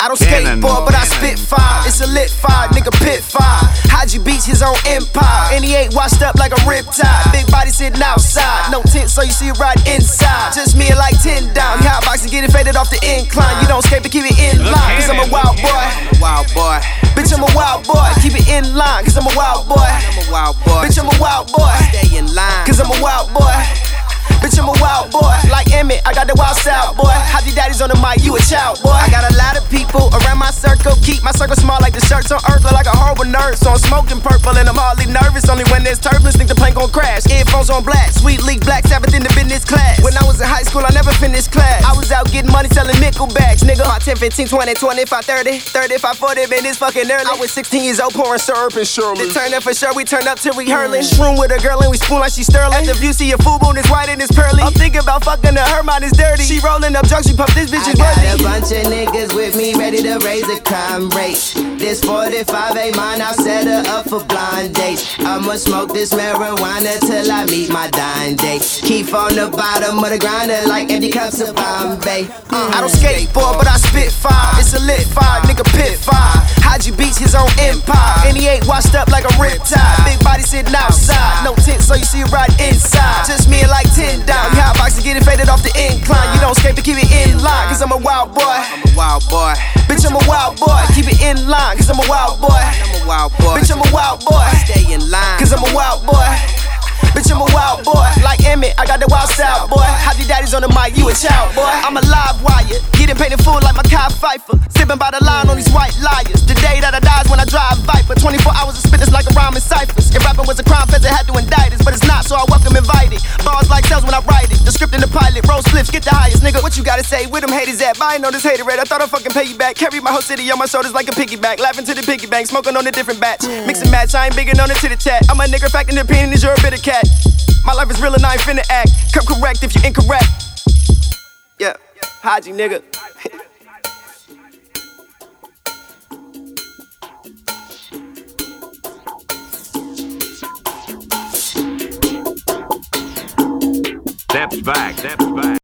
I don't skateboard, but I spit fire. It's a lit fire, nigga pit fire. Haji Beats his own empire, and he ain't washed up like a riptide. Big body sitting outside, no tent, so you see it right inside. Just me and like 10 down. Hot box and get it faded off the incline. You don't skate, but keep it in line, cause I'm a wild boy. Wild boy. Bitch, I'm a wild boy. Keep it in line, cause I'm a wild boy. I'm a wild boy. Bitch, I'm a wild boy. Stay in line. Cause I'm a wild boy. Bitch, I'm a wild boy. Like Emmett, I got the wild style, boy. Haji Daddy's on the mic, you a child, boy. I got a lot of people around my circle. Keep my circle small like the shirts on Earth. Look like a horrible nerd, so I'm smoking purple and I'm hardly nervous. Only when there's turbulence, think the plane gon' crash. Earphones on black, sweet leak, Black Sabbath in the business class. When I was in high school, I never finished class. I was out getting money selling nickel bags, nigga. My 10, 15, 20, 25, 30, 35, 40, man, it's fucking early. I was 16 years old pouring syrup and Shirley. The turn up for sure, we turn up till we hurling. Shroom with a girl and we spoon like she Sterling. Let the view see your fubu and it's white and it's pearly. I'm thinking about fucking her mind is dirty. She rolling up drugs, she puff this bitch is worthy. I got a bunch of niggas with me ready to raise the crime rate. This 45 ain't mine, I'll set her up for blind dates. I'ma smoke this marijuana till I meet my dying date. Keep on the bottom of the grinder like empty cups of Bombay. I don't skateboard, but I spit fire. It's a lit fire, nigga pit fire. Haji Beats his own empire, and he ain't washed up like a riptide. Big body sitting outside, no tent, so you see it right inside. Just me and like 10 down. Hot box and get it faded off the incline. You don't skate, but keep it in line, cause I'm a wild boy. I'm a wild boy. Bitch, I'm a wild boy. Keep it in line, cause I'm a wild boy. I'm a wild boy. Bitch, I'm a wild boy. Stay in line. Cause I'm a wild boy. Bitch, I'm a wild boy. Like Emmett, I got the wild style, boy. Haji Daddy's on the mic, you a child, boy. I'm a live wire, getting painted full like Makai Pfeiffer. Sipping by the line on these white liars. The day that I die is when I drive Viper. 24 hours of spitting like a rhyme in ciphers. If rapping was a crime, feds had to indict us, but it's not, so I welcome invited. Bars like tells when I write it. The script and the pilot, roll spliffs, get the highest, nigga. What you gotta say? Where them haters at? But I ain't know this hater rate. I thought I'd fucking pay you back. Carry my whole city on my shoulders like a piggyback. Laughing to the piggy bank, smoking on a different batch. Mix and match, I ain't bigging on it to the chat. I'm a nigga, fact and opinion is you're a bitter cat. My life is real and I ain't finna act. Come correct if you incorrect. Yeah, Haji nigga. Steps back, steps back.